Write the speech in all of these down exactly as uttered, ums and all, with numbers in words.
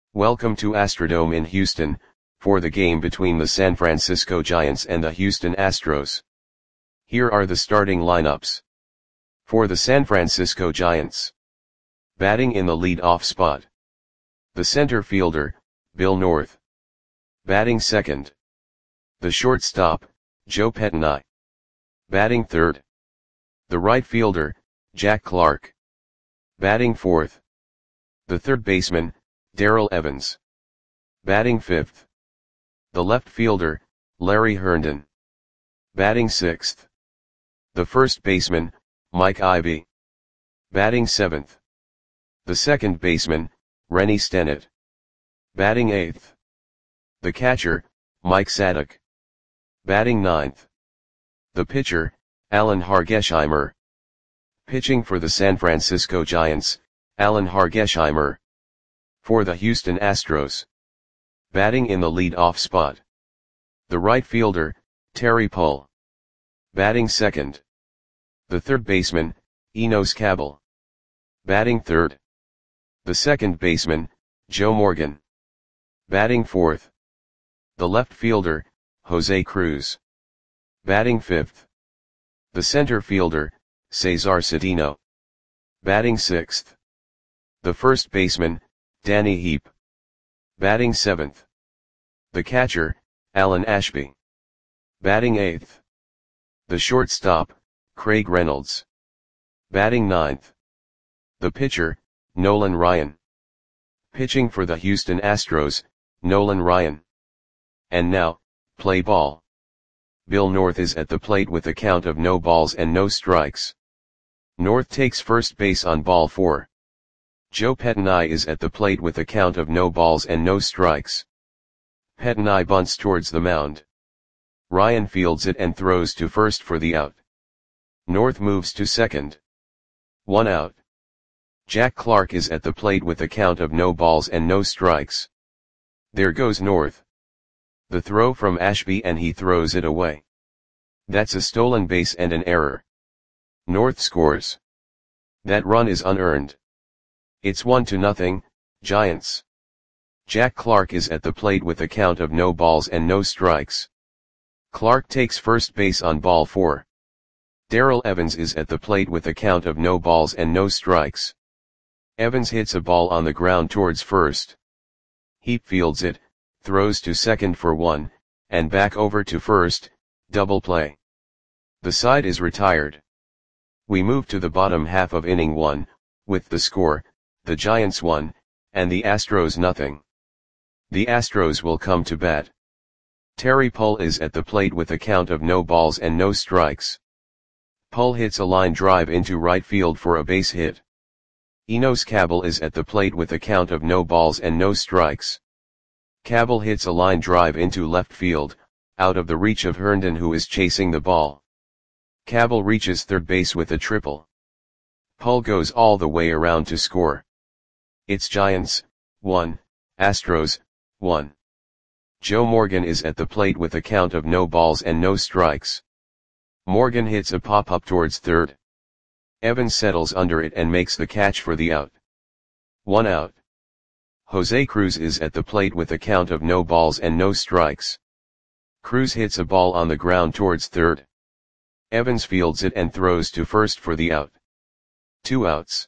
Welcome to Astrodome in Houston, for the game between the San Francisco Giants and the Houston Astros. Here are the starting lineups. For the San Francisco Giants. Batting in the lead-off spot. The center fielder, Bill North. Batting second. The shortstop, Joe Pettenay. Batting third. The right fielder, Jack Clark. Batting fourth. The third baseman, Darrell Evans. Batting fifth. The left fielder, Larry Herndon. Batting sixth. The first baseman, Mike Ivy. Batting seventh. The second baseman, Rennie Stennett. Batting eighth. The catcher, Mike Sadek. Batting ninth. The pitcher, Alan Hargesheimer. Pitching for the San Francisco Giants, Alan Hargesheimer. For the Houston Astros. Batting in the lead-off spot. The right fielder, Terry Pull. Batting second. The third baseman, Enos Cabell. Batting third. The second baseman, Joe Morgan. Batting fourth. The left fielder, Jose Cruz. Batting fifth. The center fielder, Cesar Cedeno. Batting sixth. The first baseman, Danny Heap. Batting seventh. The catcher, Alan Ashby. Batting eighth. The shortstop, Craig Reynolds. Batting ninth. The pitcher, Nolan Ryan. Pitching for the Houston Astros, Nolan Ryan. And now, play ball. Bill North is at the plate with a count of no balls and no strikes. North takes first base on ball four. Joe Pettenay is at the plate with a count of no balls and no strikes. Pettenay bunts towards the mound. Ryan fields it and throws to first for the out. North moves to second. One out. Jack Clark is at the plate with a count of no balls and no strikes. There goes North. The throw from Ashby and he throws it away. That's a stolen base and an error. North scores. That run is unearned. It's one to nothing, Giants. Jack Clark is at the plate with a count of no balls and no strikes. Clark takes first base on ball four. Darrell Evans is at the plate with a count of no balls and no strikes. Evans hits a ball on the ground towards first. Heap fields it, throws to second for one, and back over to first, double play. The side is retired. We move to the bottom half of inning one, with the score, the Giants one, and the Astros nothing. The Astros will come to bat. Terry Pull is at the plate with a count of no balls and no strikes. Pull hits a line drive into right field for a base hit. Enos Cabell is at the plate with a count of no balls and no strikes. Cabell hits a line drive into left field, out of the reach of Herndon who is chasing the ball. Cabell reaches third base with a triple. Pull goes all the way around to score. It's Giants, one, Astros, one. Joe Morgan is at the plate with a count of no balls and no strikes. Morgan hits a pop-up towards third. Evans settles under it and makes the catch for the out. One out. Jose Cruz is at the plate with a count of no balls and no strikes. Cruz hits a ball on the ground towards third. Evans fields it and throws to first for the out. Two outs.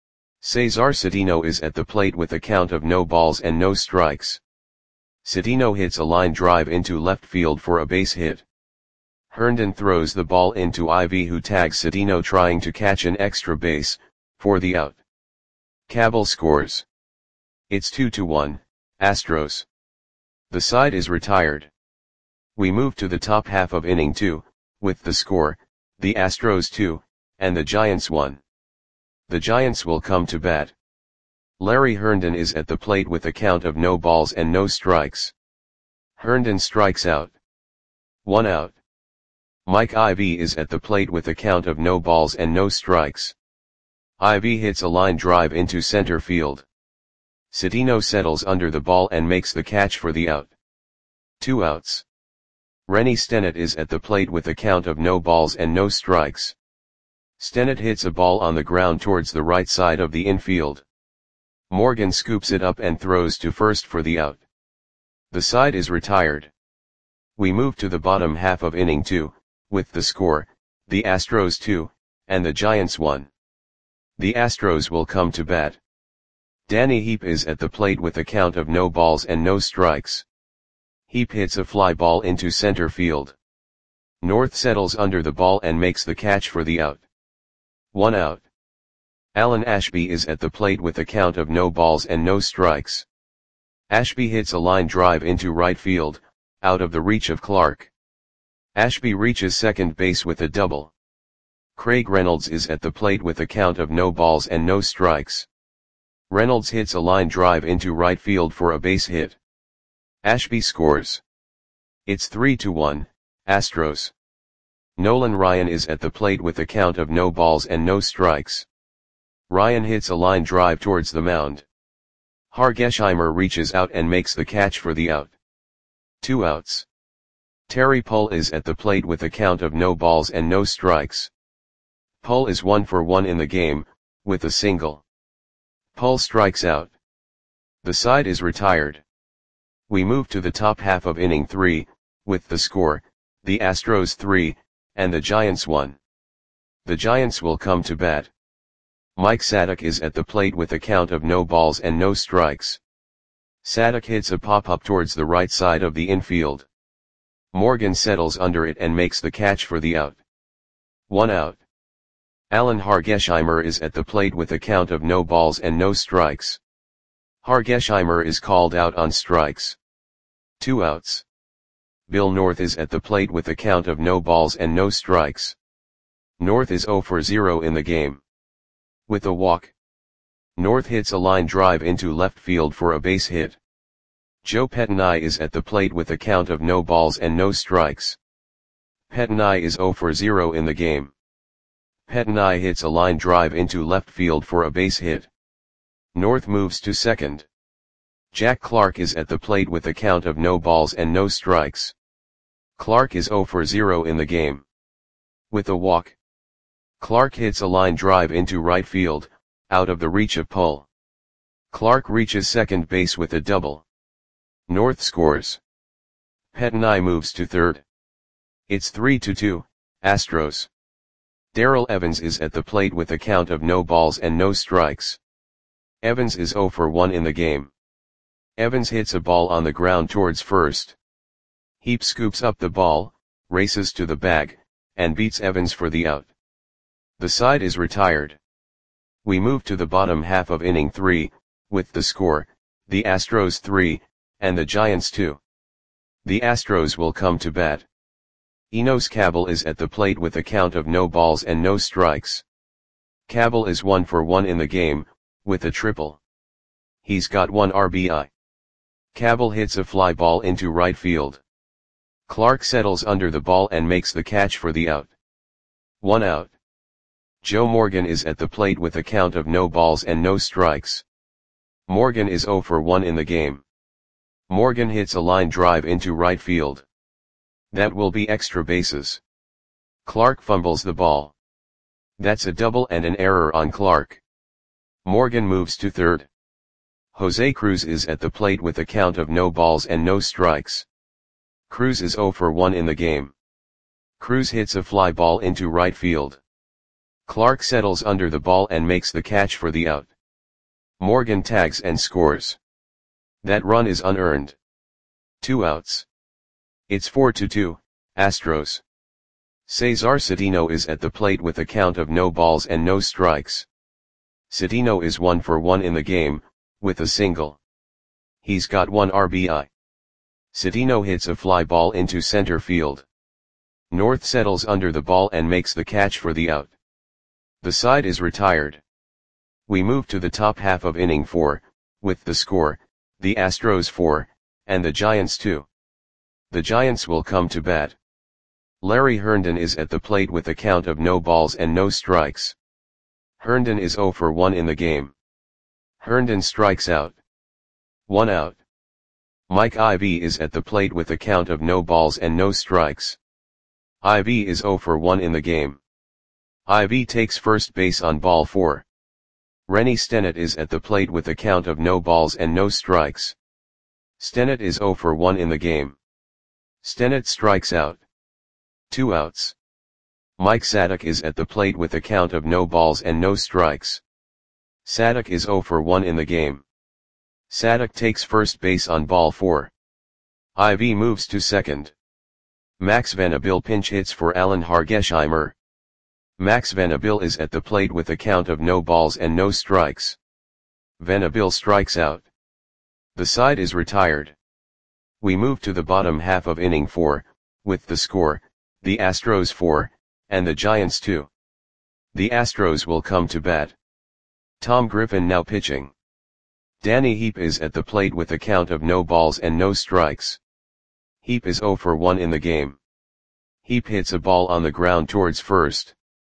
Cesar Cedeno is at the plate with a count of no balls and no strikes. Cedeno hits a line drive into left field for a base hit. Herndon throws the ball into Ivy who tags Cedeno trying to catch an extra base, for the out. Cabell scores. It's two to one, Astros. The side is retired. We move to the top half of inning two, with the score, the Astros two, and the Giants one. The Giants will come to bat. Larry Herndon is at the plate with a count of no balls and no strikes. Herndon strikes out. One out. Mike Ivy is at the plate with a count of no balls and no strikes. Ivy hits a line drive into center field. Cedeno settles under the ball and makes the catch for the out. Two outs. Rennie Stennett is at the plate with a count of no balls and no strikes. Stennett hits a ball on the ground towards the right side of the infield. Morgan scoops it up and throws to first for the out. The side is retired. We move to the bottom half of inning two, with the score, the Astros two, and the Giants one. The Astros will come to bat. Danny Heap is at the plate with a count of no balls and no strikes. Heap hits a fly ball into center field. North settles under the ball and makes the catch for the out. One out. Alan Ashby is at the plate with a count of no balls and no strikes. Ashby hits a line drive into right field, out of the reach of Clark. Ashby reaches second base with a double. Craig Reynolds is at the plate with a count of no balls and no strikes. Reynolds hits a line drive into right field for a base hit. Ashby scores. It's three to one, Astros. Nolan Ryan is at the plate with a count of no balls and no strikes. Ryan hits a line drive towards the mound. Hargesheimer reaches out and makes the catch for the out. Two outs. Terry Pull is at the plate with a count of no balls and no strikes. Pull is one for one in the game, with a single. Pull strikes out. The side is retired. We move to the top half of inning three, with the score, the Astros three, and the Giants one. The Giants will come to bat. Mike Sadek is at the plate with a count of no balls and no strikes. Sadek hits a pop-up towards the right side of the infield. Morgan settles under it and makes the catch for the out. One out. Alan Hargesheimer is at the plate with a count of no balls and no strikes. Hargesheimer is called out on strikes. Two outs. Bill North is at the plate with a count of no balls and no strikes. North is zero for zero in the game. With a walk. North hits a line drive into left field for a base hit. Joe Pettinai is at the plate with a count of no balls and no strikes. Pettinai is zero for zero in the game. Pettinai hits a line drive into left field for a base hit. North moves to second. Jack Clark is at the plate with a count of no balls and no strikes. Clark is zero for zero in the game. With a walk. Clark hits a line drive into right field, out of the reach of Pull. Clark reaches second base with a double. North scores. Pettinai moves to third. It's three to two, Astros. Darrell Evans is at the plate with a count of no balls and no strikes. Evans is zero for one in the game. Evans hits a ball on the ground towards first. Heap scoops up the ball, races to the bag, and beats Evans for the out. The side is retired. We move to the bottom half of inning three, with the score, the Astros three, and the Giants two. The Astros will come to bat. Enos Cabell is at the plate with a count of no balls and no strikes. Cabell is one for one in the game, with a triple. He's got one R B I. Cabell hits a fly ball into right field. Clark settles under the ball and makes the catch for the out. One out. Joe Morgan is at the plate with a count of no balls and no strikes. Morgan is zero for one in the game. Morgan hits a line drive into right field. That will be extra bases. Clark fumbles the ball. That's a double and an error on Clark. Morgan moves to third. Jose Cruz is at the plate with a count of no balls and no strikes. Cruz is zero for one in the game. Cruz hits a fly ball into right field. Clark settles under the ball and makes the catch for the out. Morgan tags and scores. That run is unearned. Two outs. It's four to two, Astros. Cesar Cedeno is at the plate with a count of no balls and no strikes. Cedeno is one for one in the game, with a single. He's got one R B I. Cedeno hits a fly ball into center field. North settles under the ball and makes the catch for the out. The side is retired. We move to the top half of inning four, with the score, the Astros four, and the Giants two. The Giants will come to bat. Larry Herndon is at the plate with a count of no balls and no strikes. Herndon is zero for one in the game. Herndon strikes out. One out. Mike Ivy is at the plate with a count of no balls and no strikes. Ivy is zero for one in the game. Ivy takes first base on ball four. Rennie Stennett is at the plate with a count of no balls and no strikes. Stennett is zero for one in the game. Stennett strikes out. Two outs. Mike Sadek is at the plate with a count of no balls and no strikes. Sadek is zero for one in the game. Sadek takes first base on ball four. Ivy moves to second. Max Vanderbilt pinch hits for Alan Hargesheimer. Max Vanderbilt is at the plate with a count of no balls and no strikes. Vanderbilt strikes out. The side is retired. We move to the bottom half of inning four, with the score, the Astros four, and the Giants two. The Astros will come to bat. Tom Griffin now pitching. Danny Heap is at the plate with a count of no balls and no strikes. Heap is zero for one in the game. Heap hits a ball on the ground towards first.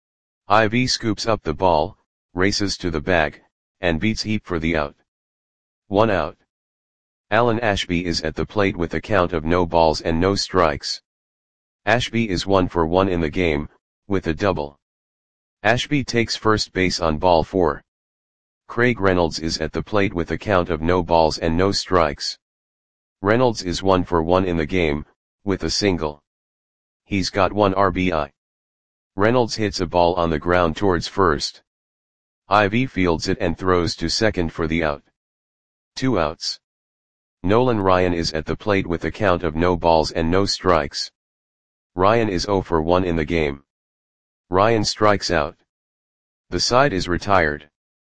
Ivy scoops up the ball, races to the bag, and beats Heap for the out. One out. Alan Ashby is at the plate with a count of no balls and no strikes. Ashby is one for one in the game, with a double. Ashby takes first base on ball four. Craig Reynolds is at the plate with a count of no balls and no strikes. Reynolds is one for one in the game, with a single. He's got one R B I. Reynolds hits a ball on the ground towards first. Ivy fields it and throws to second for the out. Two outs. Nolan Ryan is at the plate with a count of no balls and no strikes. Ryan is zero for one in the game. Ryan strikes out. The side is retired.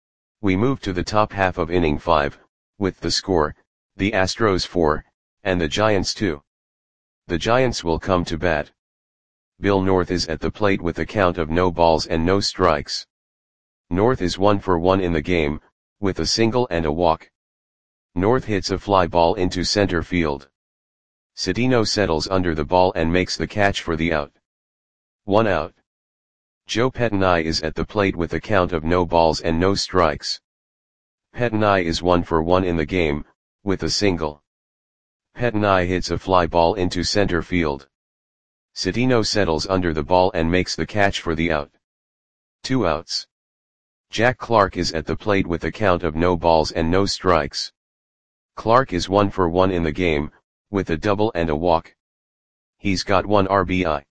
We move to the top half of inning five, with the score, the Astros four, and the Giants two. The Giants will come to bat. Bill North is at the plate with a count of no balls and no strikes. North is one for one in the game, with a single and a walk. North hits a fly ball into center field. Cedeno settles under the ball and makes the catch for the out. One out. Joe Pettinai is at the plate with a count of no balls and no strikes. Pettinai is one for one in the game, with a single. Pettinai hits a fly ball into center field. Cedeno settles under the ball and makes the catch for the out. Two outs. Jack Clark is at the plate with a count of no balls and no strikes. Clark is one for one in the game, with a double and a walk. He's got one R B I.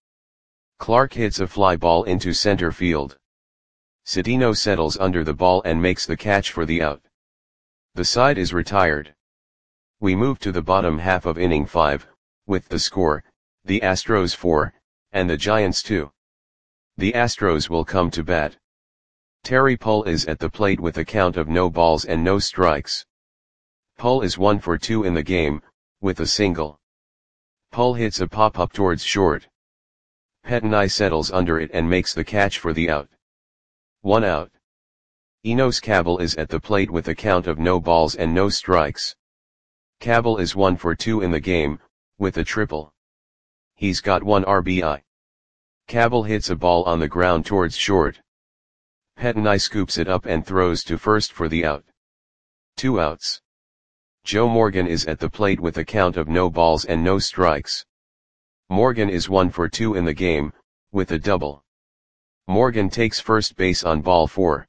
Clark hits a fly ball into center field. Cedeno settles under the ball and makes the catch for the out. The side is retired. We move to the bottom half of inning five, with the score, the Astros four, and the Giants two. The Astros will come to bat. Terry Pull is at the plate with a count of no balls and no strikes. Pull is one for two in the game, with a single. Pull hits a pop-up towards short. Pettinai settles under it and makes the catch for the out. One out. Enos Cabell is at the plate with a count of no balls and no strikes. Cabell is one for two in the game, with a triple. He's got one R B I. Cabell hits a ball on the ground towards short. Pettinai scoops it up and throws to first for the out. Two outs. Joe Morgan is at the plate with a count of no balls and no strikes. Morgan is one for two in the game, with a double. Morgan takes first base on ball four.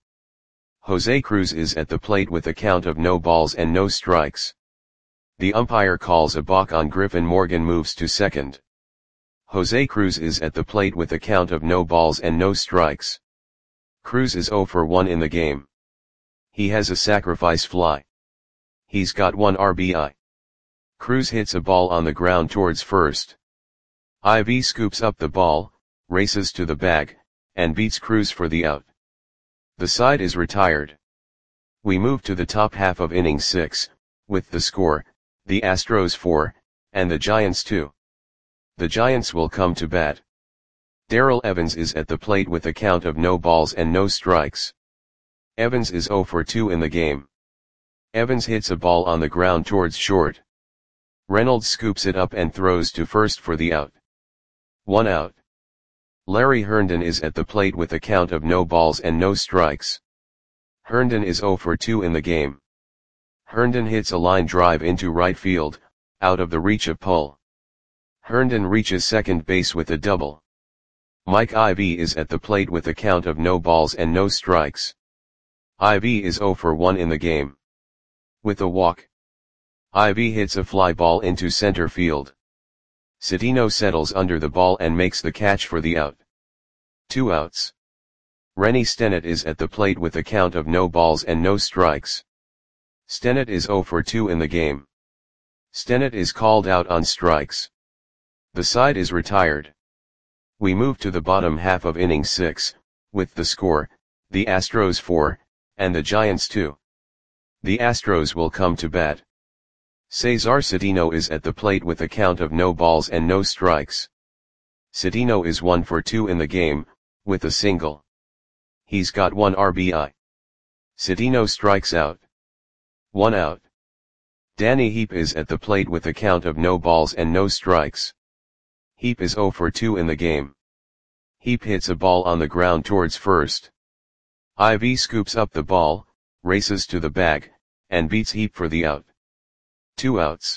Jose Cruz is at the plate with a count of no balls and no strikes. The umpire calls a balk on Griffin. Morgan moves to second. Jose Cruz is at the plate with a count of no balls and no strikes. Cruz is zero for one in the game. He has a sacrifice fly. He's got one R B I. Cruz hits a ball on the ground towards first. Ivy scoops up the ball, races to the bag, and beats Cruz for the out. The side is retired. We move to the top half of inning six, with the score, the Astros four, and the Giants two. The Giants will come to bat. Darrell Evans is at the plate with a count of no balls and no strikes. Evans is zero for two in the game. Evans hits a ball on the ground towards short. Reynolds scoops it up and throws to first for the out. One out. Larry Herndon is at the plate with a count of no balls and no strikes. Herndon is zero for two in the game. Herndon hits a line drive into right field, out of the reach of Pull. Herndon reaches second base with a double. Mike Ivy is at the plate with a count of no balls and no strikes. Ivy is zero for one in the game. With a walk, Ivy hits a fly ball into center field. Cedeno settles under the ball and makes the catch for the out. Two outs. Rennie Stennett is at the plate with a count of no balls and no strikes. Stennett is zero for two in the game. Stennett is called out on strikes. The side is retired. We move to the bottom half of inning six, with the score, the Astros four, and the Giants two. The Astros will come to bat. Cesar Cedeno is at the plate with a count of no balls and no strikes. Cedeno is one for two in the game, with a single. He's got one R B I. Cedeno strikes out. One out. Danny Heap is at the plate with a count of no balls and no strikes. Heap is zero for two in the game. Heap hits a ball on the ground towards first. Ivy scoops up the ball, races to the bag, and beats Heap for the out. Two outs.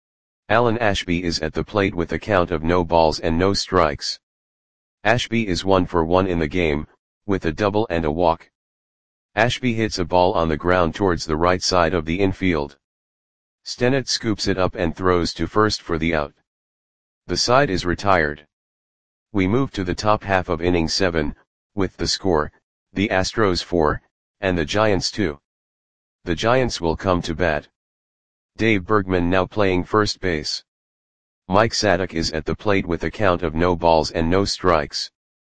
Alan Ashby is at the plate with a count of no balls and no strikes. Ashby is one for one in the game, with a double and a walk. Ashby hits a ball on the ground towards the right side of the infield. Stennett scoops it up and throws to first for the out. The side is retired. We move to the top half of inning seven, with the score, the Astros four, and the Giants two. The Giants will come to bat. Dave Bergman now playing first base. Mike Sadek is at the plate with a count of no balls and no strikes.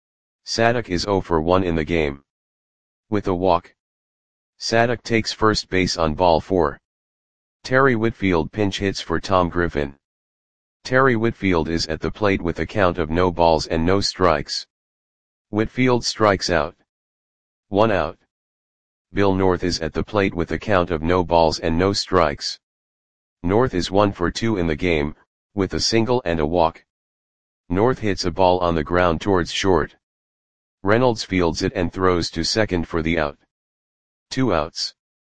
Sadek is zero for one in the game. With a walk, Sadek takes first base on ball four. Terry Whitfield pinch hits for Tom Griffin. Terry Whitfield is at the plate with a count of no balls and no strikes. Whitfield strikes out. One out. Bill North is at the plate with a count of no balls and no strikes. North is one for two in the game, with a single and a walk. North hits a ball on the ground towards short. Reynolds fields it and throws to second for the out. Two outs.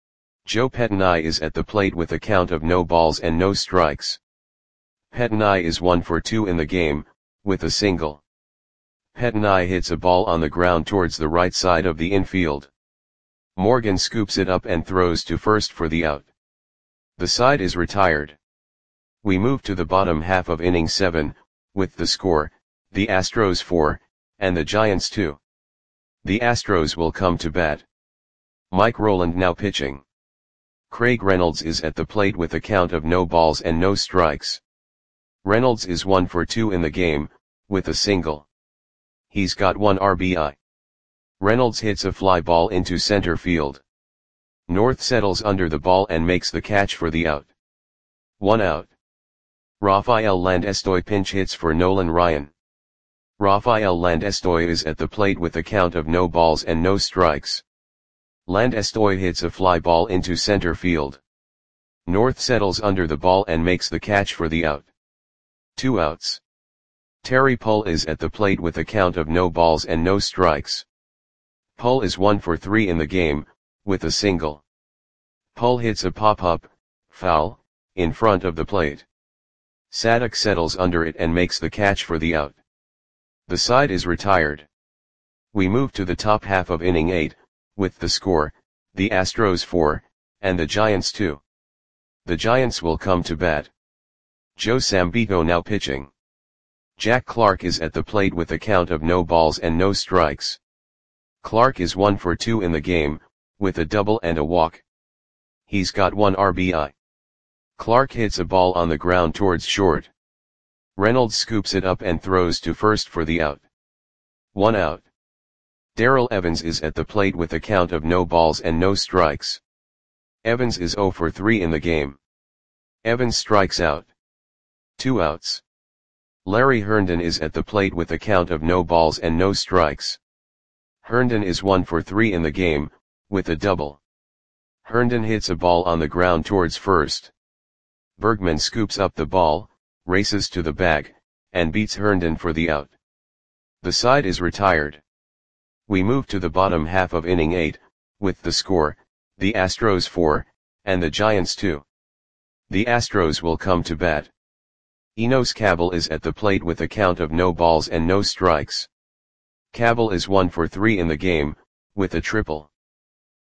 Joe Pettinai is at the plate with a count of no balls and no strikes. Pettinai is one for two in the game, with a single. Pettinai hits a ball on the ground towards the right side of the infield. Morgan scoops it up and throws to first for the out. The side is retired. We move to the bottom half of inning seven, with the score, the Astros four, and the Giants two. The Astros will come to bat. Mike Rowland now pitching. Craig Reynolds is at the plate with a count of no balls and no strikes. Reynolds is one for two in the game, with a single. He's got one R B I. Reynolds hits a fly ball into center field. North settles under the ball and makes the catch for the out. One out. Rafael Landestoy pinch hits for Nolan Ryan. Rafael Landestoy is at the plate with a count of no balls and no strikes. Landestoy hits a fly ball into center field. North settles under the ball and makes the catch for the out. Two outs. Terry Pull is at the plate with a count of no balls and no strikes. Pull is one for three in the game, with a single. Pull hits a pop-up, foul, in front of the plate. Sadek settles under it and makes the catch for the out. The side is retired. We move to the top half of inning eight, with the score, the Astros four, and the Giants two. The Giants will come to bat. Joe Sambito now pitching. Jack Clark is at the plate with a count of no balls and no strikes. Clark is one for two in the game, with a double and a walk. He's got one R B I. Clark hits a ball on the ground towards short. Reynolds scoops it up and throws to first for the out. One out. Darrell Evans is at the plate with a count of no balls and no strikes. Evans is zero for three in the game. Evans strikes out. Two outs. Larry Herndon is at the plate with a count of no balls and no strikes. Herndon is one for three in the game, with a double. Herndon hits a ball on the ground towards first. Bergman scoops up the ball, races to the bag, and beats Herndon for the out. The side is retired. We move to the bottom half of inning eight, with the score, the Astros four, and the Giants two. The Astros will come to bat. Enos Cabell is at the plate with a count of no balls and no strikes. Cabell is one for three in the game, with a triple.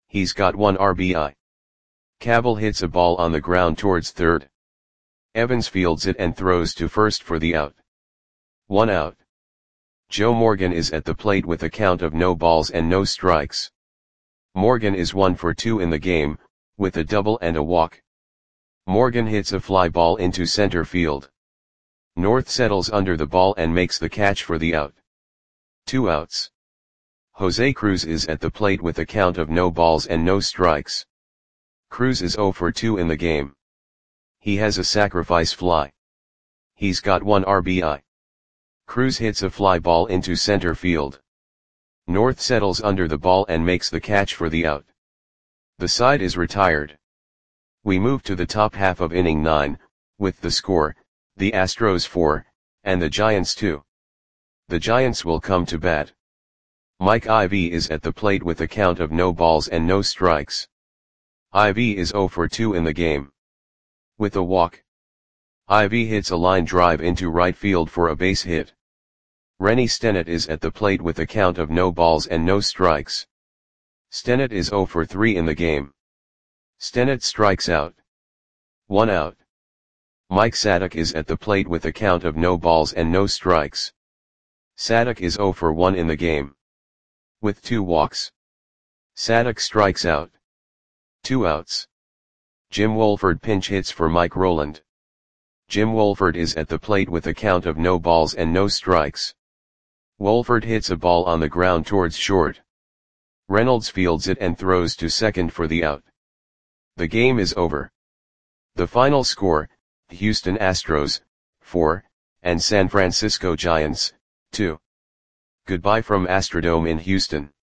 He's got one R B I. Cabell hits a ball on the ground towards third. Evans fields it and throws to first for the out. One out. Joe Morgan is at the plate with a count of no balls and no strikes. Morgan is one for two in the game, with a double and a walk. Morgan hits a fly ball into center field. North settles under the ball and makes the catch for the out. Two outs. Jose Cruz is at the plate with a count of no balls and no strikes. Cruz is zero for two in the game. He has a sacrifice fly. He's got one R B I. Cruz hits a fly ball into center field. North settles under the ball and makes the catch for the out. The side is retired. We move to the top half of inning nine, with the score, the Astros four, and the Giants two. The Giants will come to bat. Mike Ivy is at the plate with a count of no balls and no strikes. Ivy is zero for two in the game. With a walk. Ivy hits a line drive into right field for a base hit. Rennie Stennett is at the plate with a count of no balls and no strikes. Stennett is zero for three in the game. Stennett strikes out. One out. Mike Sadek is at the plate with a count of no balls and no strikes. Sadek is zero for one in the game. With two walks. Sadek strikes out. Two outs. Jim Wolford pinch hits for Mike Rowland. Jim Wolford is at the plate with a count of no balls and no strikes. Wolford hits a ball on the ground towards short. Reynolds fields it and throws to second for the out. The game is over. The final score, Houston Astros, four, and San Francisco Giants, two. Goodbye from Astrodome in Houston.